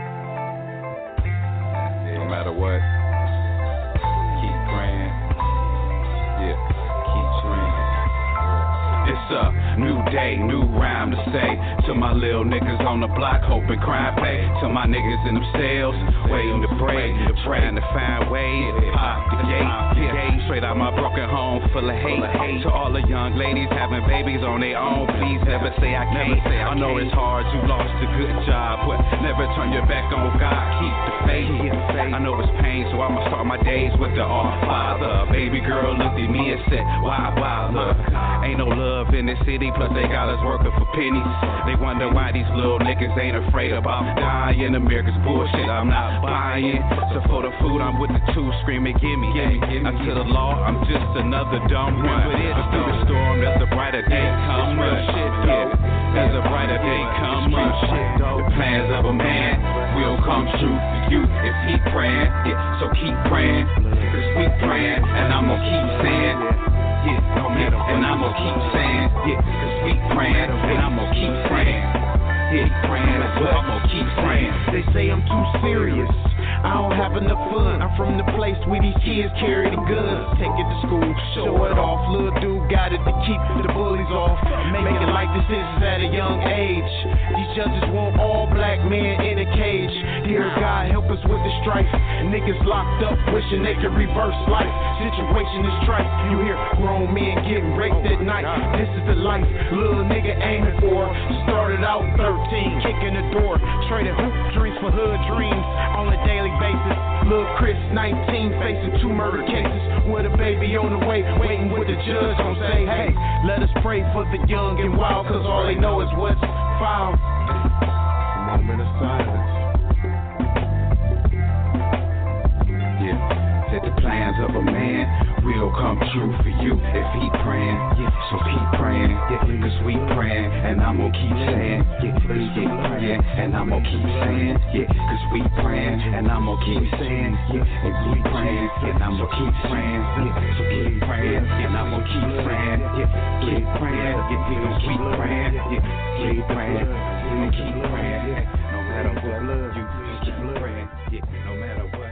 No matter what, keep praying. Yeah, keep praying. It's a new day, new rhyme to say to my little niggas on the block, hoping crime pay. To my niggas in them cells, waiting to pray, trying to find ways to pop the gate. Straight out my broken home full of hate. To all the young ladies having babies on their own, please never say I can't. I know it's hard, you lost a good job, but never turn your back on God, keep the faith. I know it's pain, so I'ma start my days with the Our Father. Baby girl looked at me and said, why bother? Ain't no love in this city, plus they got us working for pennies. They wonder why these little niggas ain't afraid about dying. America's bullshit, I'm not buying. So for the food, I'm with the two screaming, gimme. To the law, I'm just another dumb one. But through the storm, there's a brighter day coming. There's a brighter day coming. The plans of a man will come true for you if he praying. Yeah, so I'ma keep saying, yeah, no matter what. And I'ma keep saying, yeah, cause we praying, and I'ma keep praying. Yeah, praying, I'ma keep praying.
They say I'm too serious, I don't have enough fun. I'm from the place where these kids carry the guns. Take it to school, show it off. Little dude got it to keep the bullies off. Making life decisions at a young age. These judges want all black men in a cage. Dear God, help us with the strife. Niggas locked up, wishing they could reverse life. Situation is trite. You hear grown men getting raped at night. This is the life little nigga aiming for. Started out 13, kicking the door. Traded hoop dreams for hood dreams on a daily basis. Lil' Chris, 19, facing 2 murder cases with a baby on the way, waiting what the judge gon' say. Hey, let us pray for the young and wild, cause all they know is what's found. A moment of silence.
Yeah, said the plans of a man will come true for you if he praying. Yeah, so keep praying. Yeah, cause we praying, and I'm gonna keep saying. Yeah, cause we praying, and I'm gonna keep saying. Yeah, cause we praying, and I'm gonna keep saying. Yeah, and we praying, and I'm gonna keep praying. Yeah, so keep praying, and I'm gonna keep praying. Yeah, keep praying. Yeah, we gon' keep praying. Yeah, keep praying. We gon' keep praying. Yeah, no matter what, you keep praying. Yeah, no matter what.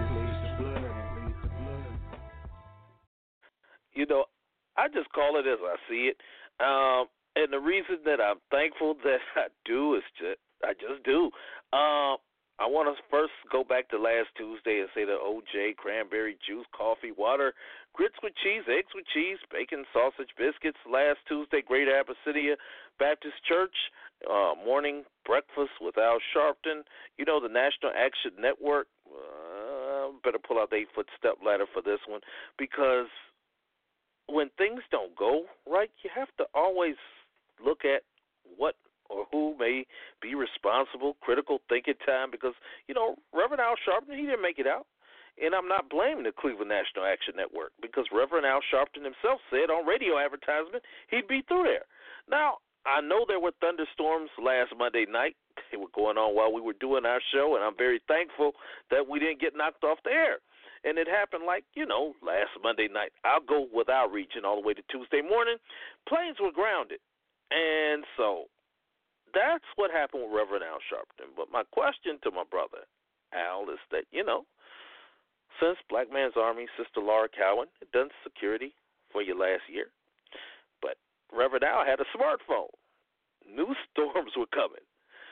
You know, I just call it as I see it. And the reason that I'm thankful that I do is I just do. I want to first go back to last Tuesday and say the OJ, cranberry juice, coffee, water, grits with cheese, eggs with cheese, bacon, sausage, biscuits. Last Tuesday, Greater Abyssinia Baptist Church, morning breakfast with Al Sharpton. You know, the National Action Network. Better pull out the 8-foot step ladder for this one, because when things don't go right, you have to always look at what or who may be responsible, critical thinking time, because, you know, Reverend Al Sharpton, he didn't make it out. And I'm not blaming the Cleveland National Action Network, because Reverend Al Sharpton himself said on radio advertisement he'd be through there. Now, I know there were thunderstorms last Monday night. They were going on while we were doing our show, and I'm very thankful that we didn't get knocked off the air. And it happened like, you know, last Monday night. I'll go without reaching all the way to Tuesday morning. Planes were grounded. And so that's what happened with Reverend Al Sharpton. But my question to my brother, Al, is that, you know, since Black Man's Army, Sister Laura Cowan had done security for you last year, but Reverend Al had a smartphone. New storms were coming.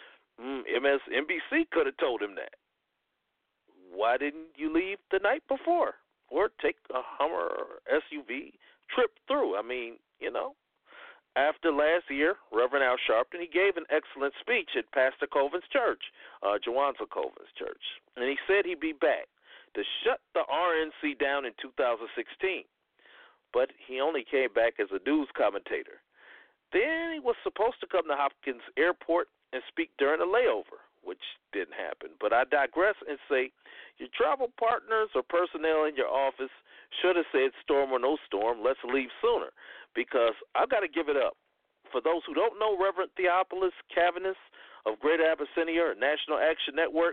MSNBC could have told him that. Why didn't you leave the night before or take a Hummer or SUV trip through? I mean, you know, after last year, Reverend Al Sharpton, he gave an excellent speech at Pastor Colvin's church, Jawanza Colvin's church, and he said he'd be back to shut the RNC down in 2016, but he only came back as a news commentator. Then he was supposed to come to Hopkins Airport and speak during a layover, which didn't happen. But I digress and say your travel partners or personnel in your office should have said storm or no storm, let's leave sooner, because I've got to give it up. For those who don't know Reverend Theophilus Cavanis of Greater Abyssinia or National Action Network,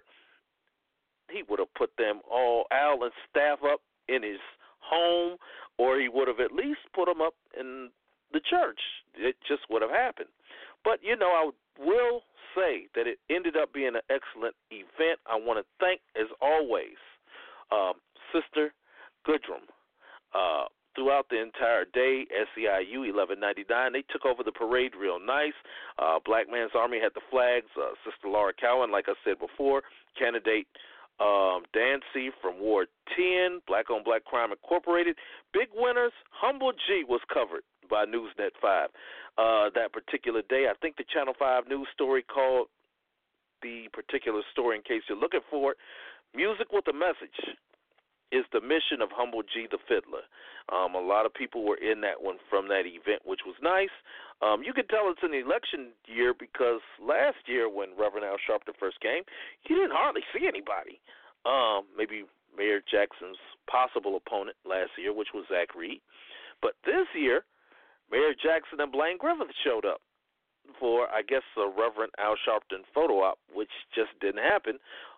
he would have put them all, Al and staff, up in his home, or he would have at least put them up in the church. It just would have happened. But, you know, I will say that it ended up being an excellent event. I want to thank, as always, Sister Goodrum. Throughout the entire day, SEIU 1199, they took over the parade real nice. Black Man's Army had the flags. Sister Laura Cowan, like I said before, candidate Dancy from Ward 10, Black on Black Crime Incorporated. Big winners, Humble G was covered by Newsnet 5 that particular day. I think the Channel 5 news story called the particular story, in case you're looking for it, Music with a Message is the mission of Humble G the Fiddler. A lot of people were in that one from that event, which was nice. You can tell it's an election year because last year when Reverend Al Sharpton first came, you didn't hardly see anybody. Maybe Mayor Jackson's possible opponent last year, which was Zach Reed. But this year, Mayor Jackson and Blaine Griffith showed up for, I guess, a Reverend Al Sharpton photo op, which just didn't happen.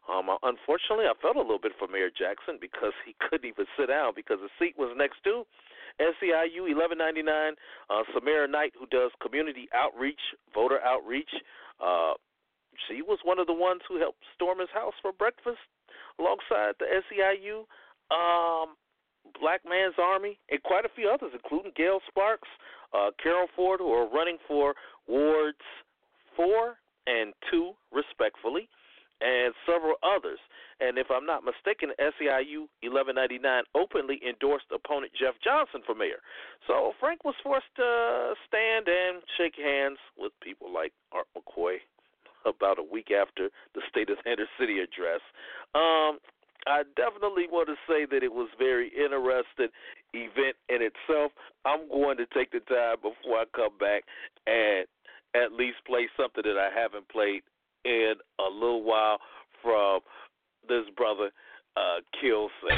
Unfortunately, I felt a little bit for Mayor Jackson because he couldn't even sit down because the seat was next to SEIU 1199. Samara Knight, who does community outreach, voter outreach. She was one of the ones who helped storm his house for breakfast alongside the SEIU, Black Man's Army, and quite a few others, including Gail Sparks, Carol Ford, who are running for wards 4 and 2, respectfully, and several others. And if I'm not mistaken, SEIU 1199 openly endorsed opponent Jeff Johnson for mayor. So Frank was forced to stand and shake hands with people like Art McCoy about a week after the State of the Inner City address. I definitely want to say that it was a very interesting event in itself. I'm going to take the time before I come back and at least play something that I haven't played in a little while from this brother, Kill Say.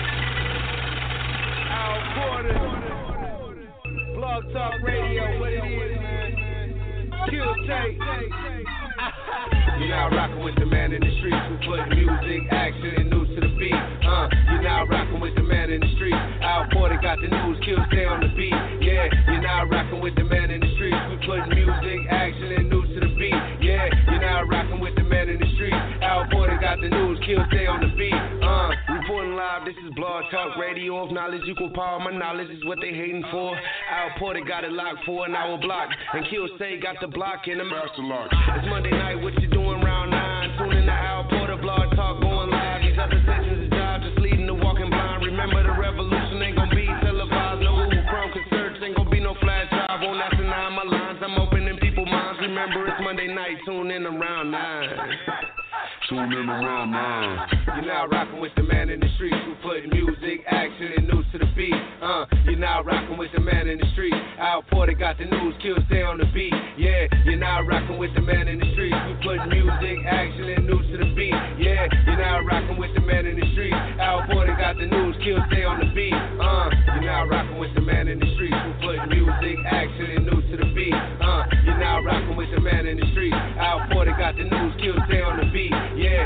Al Porter, Blog Talk Radio, what it is, man. Kill Say.
You're now rocking with the man in the streets who put music, action, and news to the beat. You're now rocking with the man in the streets. Al Porter got the news, Kill Stay on the beat. Yeah, you're now rocking with the man in the streets who put music, action, and news to the beat. Yeah, you're now rocking with the man in the streets. Al Porter got the news, Kill Stay on the beat. Reporting live, this is Blog Talk Radio. Of knowledge equal power, my knowledge is what they hating for. Al Porter got it locked for an hour block, and Kill Stay got the block in the master lock. It's Monday night, what you doing round 9? Tune in to Al Porter, Blog Talk going live. These other sessions is job, just leading the walking blind. Remember the revolution ain't gonna be televised. No Google Chrome concerts, ain't gonna be no flash drive. On that nine, my lines, I'm opening people's minds. Remember it's Monday night, tune in around 9. Tune in around 9. You're now rocking with the man in the streets who put music, action, and news to the beat. You're now rocking with the man in the streets. Al Porter got the news, Kill Stay on the beat. Yeah, you're now rocking with the man in the streets who put music, action, and news to the beat. Yeah, you're now rocking with the man in the streets. Al Porter got the news, Kill Stay on the beat. You're now rocking with the man in the streets who put music, action, and news to the beat. You're now rocking with the man in the streets. Al Porter got the news, Kill Stay on the beat. Yeah.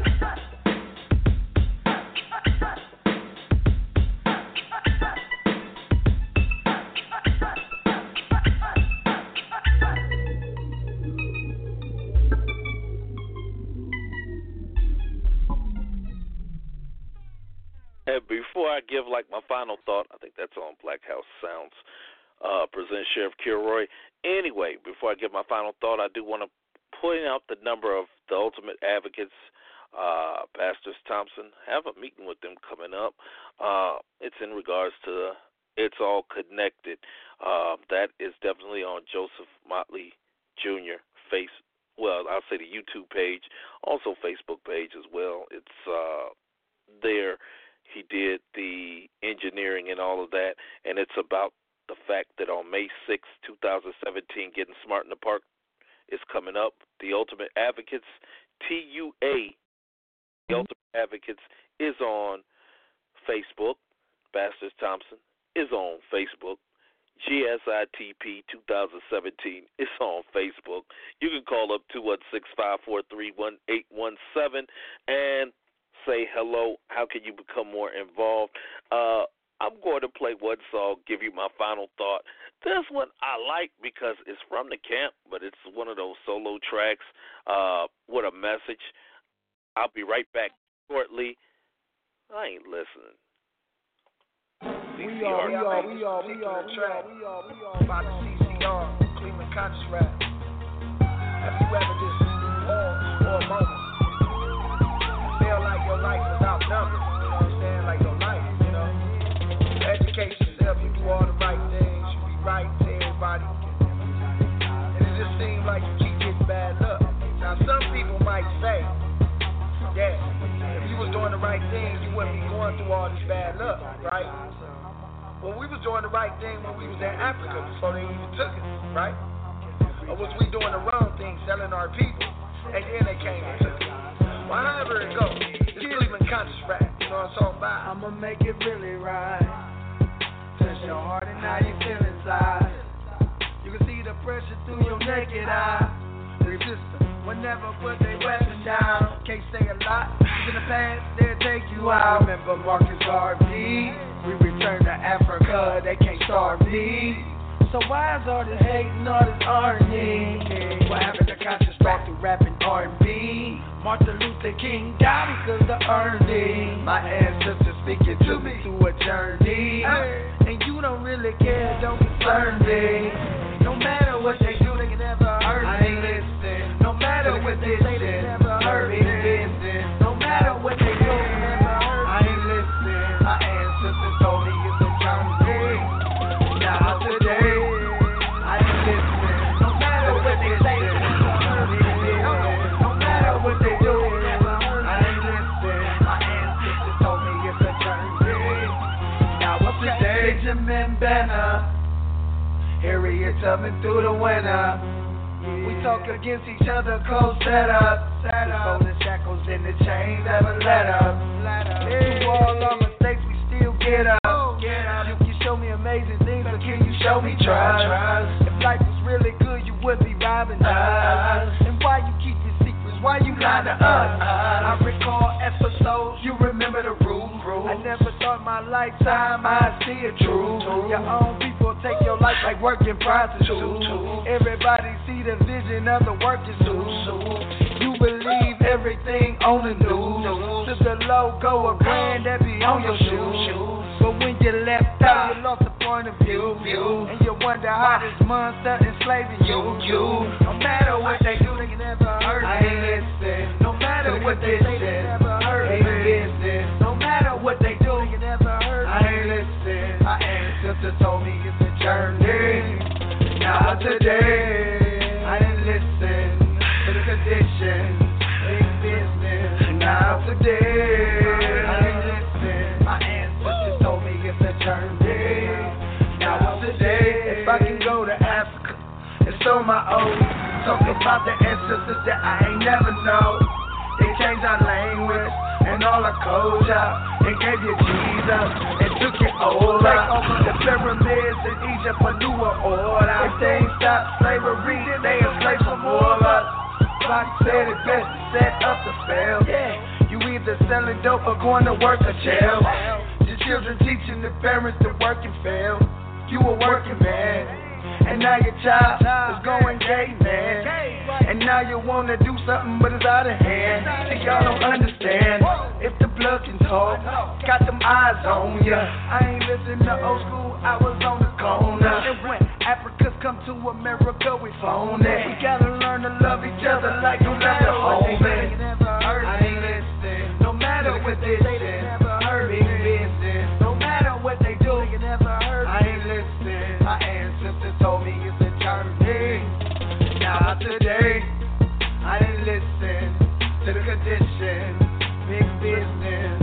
And before I give like my final thought, I think that's on Black House Sounds, present Sheriff Kilroy. Anyway, before I give my final thought, I do want to point out the number of the Ultimate Advocates, Pastors Thompson. Have a meeting with them coming up. It's in regards to It's All Connected. That is definitely on Joseph Motley Jr. I'll say the YouTube page, also Facebook page as well. It's there. He did the engineering and all of that, and it's about the fact that on May 6, 2017, Getting Smart in the Park is coming up. The Ultimate Advocates, TUA, the Ultimate Advocates is on Facebook. Pastors Thompson is on Facebook. GSITP 2017 is on Facebook. You can call up 216-543-1817 and say hello. How can you become more involved? I'm going to play one song, give you my final thought. This one I like because it's from the camp, but it's one of those solo tracks with a message. I'll be right back shortly. I ain't listening.
We are about the CCR, Cleveland Conscious Rap. Have you ever just paused for a moment? Feel like your life is outnumbered, you know what I'm saying? Like your life, you know? Education help you do all the right things, you be right to everybody. And it just seems like you keep getting bad luck. Now some people might say, yeah, if you was doing the right things, you wouldn't be going through all this bad luck, right? Well, we was doing the right thing when we was in Africa before they even took it, right? Or was we doing the wrong thing, selling our people, and then they came and took it? Well, however it goes, it's Cleveland Conscious Rap, you know what I'm talking about? I'ma make it really right. Touch your heart and how you feel inside. You can see the pressure through your naked eye. Resistance will never put their weapon down. Can't say a lot, Things in the past, they'll take you out. Remember Marcus Garvey? We return to Africa, they can't starve me. So why is all this hating, all this R&D? What happened to conscious rap to rapping R&B? Martin Luther King died because of earning. My ancestors speaking to me through a journey. And you don't really care, don't concern me. No matter what they do, they can never hurt me. I ain't listen. No matter what they say, they can never hurt me. No matter what they do, they can never hurt me. I ain't listen. My ancestors told me it's a journey. Now today, I ain't listen. No matter what they say, they can never hurt me. No matter what they do, they can never hurt me. I ain't listen. My ancestors told me it's a journey. Now what's today, Benjamin Banner? Harriet Tubman through the winter. We talk against each other, close setup. Before the shackles and the chains ever let up. Through all our mistakes, we still get up. You can show me amazing things, but can you show me trust? If life was really good, you would be robbing us. And why you keep your secrets? Why you lie to us? I recall episodes, you remember the rules. I never thought my lifetime I'd see it true. Your own people take your life like working prostitutes. Everybody see the vision of the working suit. You believe everything on the news. To the logo of brand that be on your shoes. But when you left out, you lost the point of view. And you wonder how this monster enslaving you. No matter what they do, they can never hurt me. I ain't listen. No matter what they say, they can never hurt me. No matter what they do, they can never hurt me. I ain't listen. My ancestors told me it's a journey. Now today, I didn't listen to the conditions, big business. Now today, I didn't listen. My ancestors told me it's a journey. Now today, if I can go to Africa and sow my oats, talk about the ancestors that I ain't never know. They changed our language and all our culture and gave you Jesus and took it over. Take over the pyramids in Egypt, a newer order. If they ain't stopped slavery, they enslaved some more of us. Fox said it best to set up the spell. Yeah, you either selling dope or going to work or jail. The children teaching the parents to work and fail. You a working man. And now your child is going gay, man. And now you wanna do something, but it's out of hand. See, y'all don't understand. If the blood can talk, got them eyes on ya. I ain't listen to old school, I was on the corner. And when Africans come to America, we phone it. We gotta learn to love each other like you love your home, man. I ain't listen. No matter what they say, they never hurt me. No matter what they do, they can never hurt me. I ain't listen. My ancestors told me it's a journey. Now today, I didn't listen to the conditions, big business.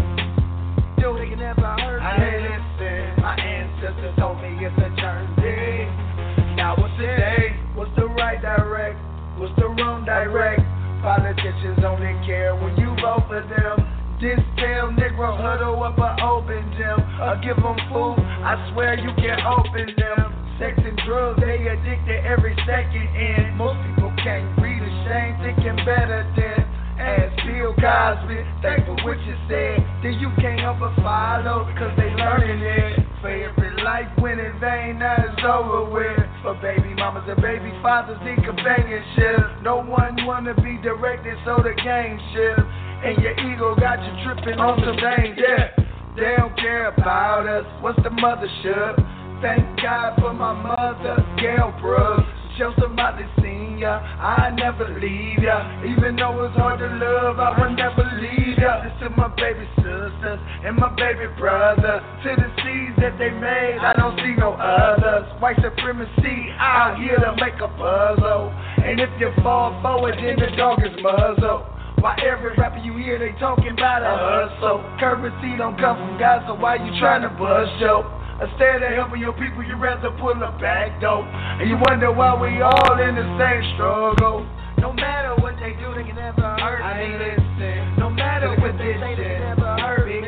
Yo, they can never hurt me. I didn't listen. My ancestors told me it's a journey. Now what's today? What's the right direct? What's the wrong direct? Politicians only care when you vote for them. This pale Negro huddle up an open gym. Or give them food, I swear you can open them. Sex and drugs, they addicted every second in. Most people can't read a shame, thinking better than. Ask Bill Cosby, thanks for what you said. Then you can't help but follow, cause they learning it. For every life went in vain, now it's over with. For baby mamas and baby fathers need companionship. No one wanna be directed, so the game shift. And your ego got you tripping on some danger. They don't care about us, what's the mothership? Thank God for my mother, Gail Brooks. Show somebody seen ya, I never leave ya. Even though it's hard to love, I will never leave ya. This to my baby sisters and my baby brother. To the seeds that they made, I don't see no others. White supremacy out here to make a puzzle. And if you fall forward, then the dog is muzzled. Why every rapper you hear, they talking about a hustle. Currency don't come from God, so why you trying to bust, yo? Instead of helping your people, you rather pull a back door. And you wonder why we all in the same struggle. No matter what they do, they can never hurt me. I ain't listen. No matter what they say, they can never hurt me.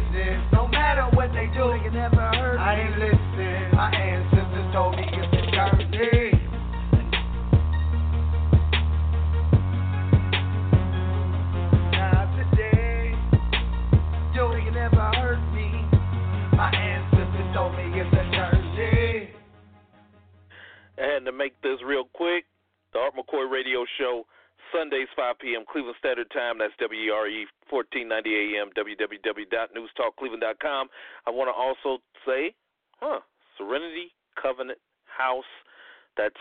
No matter what they do, they can never hurt me. I ain't listen. My ancestors told me it's a journey. Now today,
make this real quick. The Art McCoy Radio Show, Sundays, 5 p.m. Cleveland Standard Time. That's WERE, 1490 AM, www.newstalkcleveland.com. I want to also say, Serenity Covenant House. That's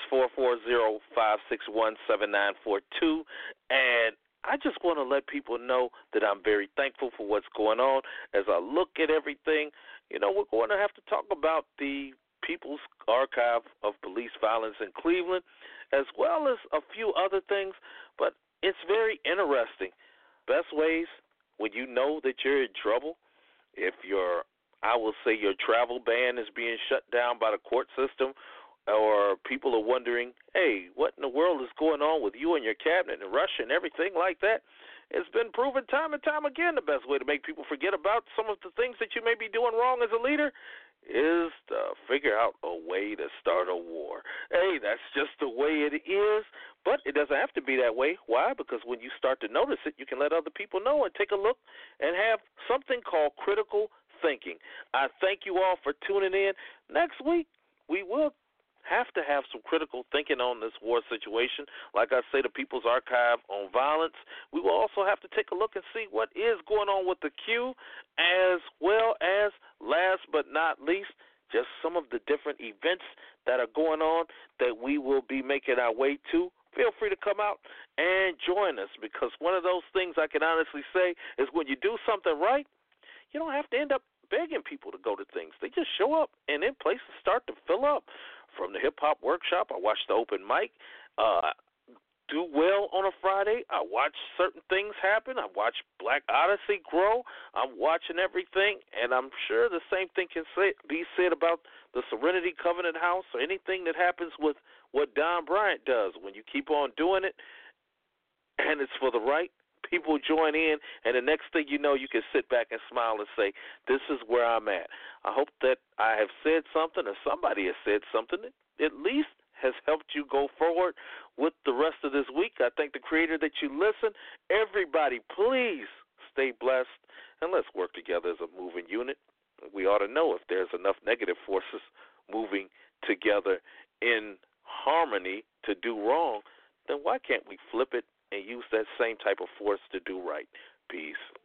440-561-7942. And I just want to let people know that I'm very thankful for what's going on. As I look at everything, we're going to have to talk about the People's Archive of Police Violence in Cleveland, as well as a few other things. But it's very interesting. Best ways when you know that you're in trouble, if your travel ban is being shut down by the court system, or people are wondering, hey, what in the world is going on with you and your cabinet and Russia and everything like that? It's been proven time and time again the best way to make people forget about some of the things that you may be doing wrong as a leader is to figure out a way to start a war. Hey, that's just the way it is, but it doesn't have to be that way. Why? Because when you start to notice it, you can let other people know and take a look and have something called critical thinking. I thank you all for tuning in. Next week, we will have to have some critical thinking on this war situation. Like I say, the People's Archive on Violence. We will also have to take a look and see what is going on with the Q, as well as, last but not least, just some of the different events that are going on that we will be making our way to. Feel free to come out and join us, because one of those things I can honestly say is when you do something right, you don't have to end up begging people to go to things. They just show up, and then places start to fill up. From the hip-hop workshop, I watched the open mic do well on a Friday. I watched certain things happen. I watched Black Odyssey grow. I'm watching everything, and I'm sure the same thing can be said about the Serenity Covenant House or anything that happens with what Don Bryant does. When you keep on doing it and it's for the right, people join in, and the next thing you know, you can sit back and smile and say, this is where I'm at. I hope that I have said something, or somebody has said something that at least has helped you go forward with the rest of this week. I thank the Creator that you listen. Everybody, please stay blessed, and let's work together as a moving unit. We ought to know if there's enough negative forces moving together in harmony to do wrong, then why can't we flip it and use that same type of force to do right? Peace.